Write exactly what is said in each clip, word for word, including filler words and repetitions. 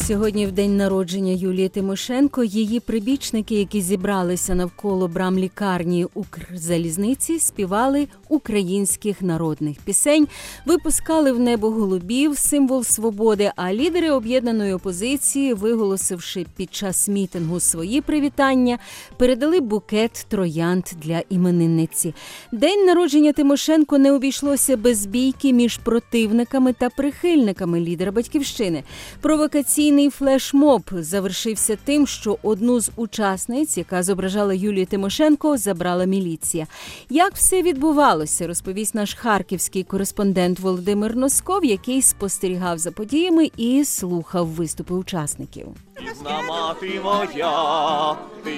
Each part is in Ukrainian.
Сьогодні в день народження Юлії Тимошенко її прибічники, які зібралися навколо брам лікарні Укрзалізниці, співали українських народних пісень, випускали в небо голубів, символ свободи, а лідери об'єднаної опозиції, виголосивши під час мітингу свої привітання, передали букет троянд для іменинниці. День народження Тимошенко не обійшлося без бійки між противниками та прихильниками лідера Батьківщини. Провокаційний флешмоб завершився тим, що одну з учасниць, яка зображала Юлію Тимошенко, забрала міліція. Як все відбувалося, розповість наш харківський кореспондент Володимир Носков, який спостерігав за подіями і слухав виступи учасників. Рідна мати моя, ти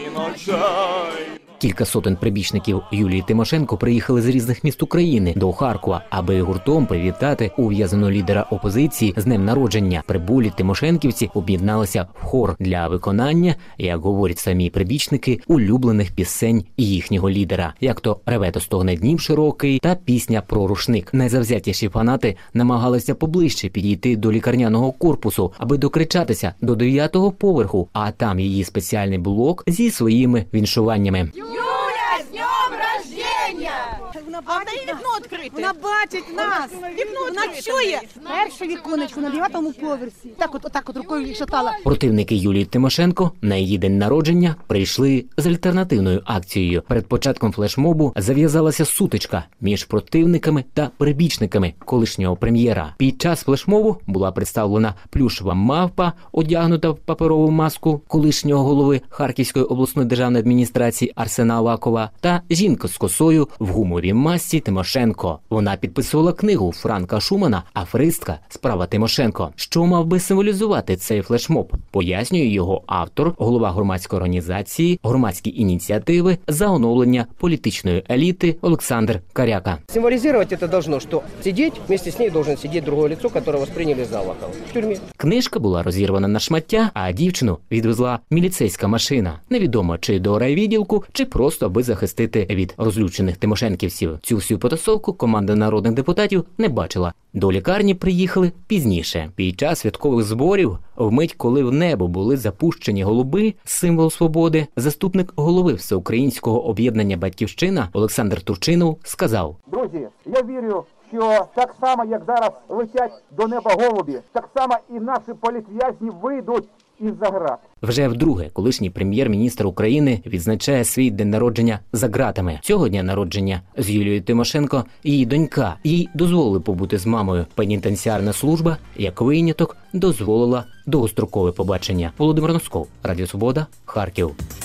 ночей. Кілька сотень прибічників Юлії Тимошенко приїхали з різних міст України до Харкова, аби гуртом привітати ув'язненого лідера опозиції з днем народження. Прибулі тимошенківці об'єдналися в хор для виконання, як говорять самі прибічники, улюблених пісень їхнього лідера, як то «Реве то стогне Дніп широкий» та пісня про рушник. Найзавзятіші фанати намагалися поближче підійти до лікарняного корпусу, аби докричатися до дев'ятого поверху, а там її спеціальний блок зі своїми віншуваннями. Юля, з днем рождения! Вона бачить вікно відкрите. Вона бачить нас. Вікно вона чує. Перше віконечко на дев'ятому поверсі. Так от, отак от рукою шатала. Противники Юлії Тимошенко на її день народження прийшли з альтернативною акцією. Перед початком флешмобу зав'язалася сутичка між противниками та прибічниками колишнього прем'єра. Під час флешмобу була представлена плюшева мавпа, одягнута в паперову маску колишнього голови Харківської обласної державної адміністрації Арсена Авакова, та жінка з косою в гумовій масці Тимошенко. Вона підписувала книгу Франка Шумана «Аферистка. Справа Тимошенко». Що мав би символізувати цей флешмоб? Пояснює його автор, голова громадської організації «Громадські ініціативи за оновлення політичної еліти» Олександр Каряка. Символизировать это должно, что сидеть вместе с ней должен сидеть другое лицо, которое восприняли за Авакова в тюрмі. Книжка була розірвана на шмаття, а дівчину відвезла міліцейська машина. Невідомо, чи до райвідділку, чи просто аби захистити від розлючених тимошенківців. Цю всю потасовку команда народних депутатів не бачила. До лікарні приїхали пізніше. Під час святкових зборів, вмить, коли в небо були запущені голуби, символ свободи, заступник голови Всеукраїнського об'єднання «Батьківщина» Олександр Турчинов сказав: «Друзі, я вірю, що так само, як зараз летять до неба голубі, так само і наші політв'язні вийдуть із-за град». Вже вдруге колишній прем'єр-міністр України відзначає свій день народження за ґратами. Цього дня народження з Юлією Тимошенко її донька. Їй дозволили побути з мамою. Пенітенціарна служба, як виняток, дозволила довгострокове побачення. Володимир Носков, Радіо Свобода, Харків.